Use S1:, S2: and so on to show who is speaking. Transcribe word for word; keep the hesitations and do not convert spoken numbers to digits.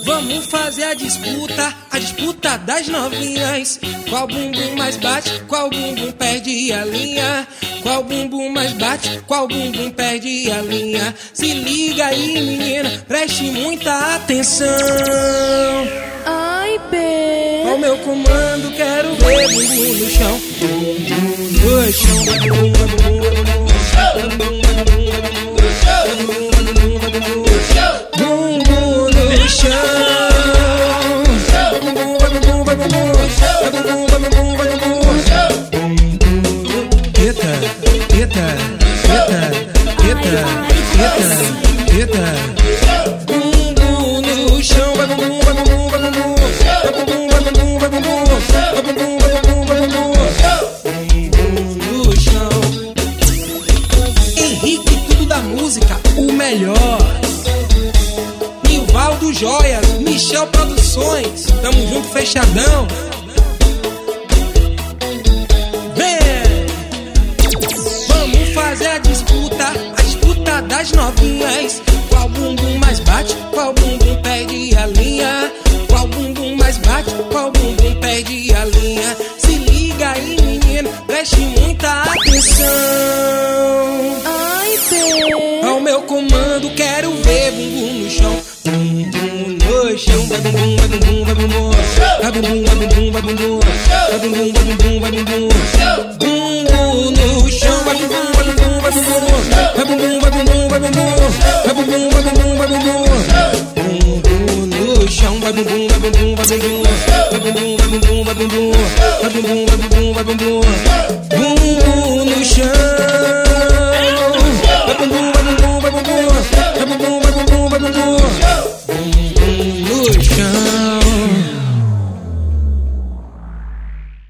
S1: Vamos fazer a disputa, a disputa das novinhas. Qual bumbum mais bate, qual bumbum perde a linha? Qual bumbum mais bate, qual bumbum perde a linha? Se liga aí, menina, preste muita atenção.
S2: Ai, pé.
S1: Ao meu comando, quero ver bumbum no chão. Bumbum no chão, bumbum, bumbum, bumbum no chão. Bumbum no chão, bumbum no chão. Bumbum no chão. Eita, eita, eita, eita, eita, eita. Bumbum no chão, vai bumbum, vai bumbum, vai bumbum. Vai bumbum, vai bumbum, vai bumbum. Vai bumbum, vai bumbum, vai bumbum. Bumbum no chão. Henrique, tudo da música, o melhor. Nilvaldo Joias, Michel Produções, tamo junto, fechadão. Fazer a disputa, a disputa das novinhas. Qual bumbum mais bate, qual bumbum perde a linha? Qual bumbum mais bate, qual bumbum perde a linha? Se liga aí, menino, preste muita atenção.
S2: Ai, pé.
S1: Ao meu comando, quero ver bumbum no chão. Bumbum no chão, vai bumbum, vai bumbum, vai bumbum. Vai bumbum, vai bumbum, vai bumbum. Vai bumbum, vai bumbum, vai bumbum. Bumbum no chão, vai bumbum. Vai bumbum, vai bumbum, vai bumbum. Vai bumbum, vai bumbum, vai bumbum. Bumbum no chão, vai bumbum, vai bumbum, vai bumbum. Vai bumbum, vai bumbum, vai bumbum. Vai bumbum, vai bumbum, vai bumbum.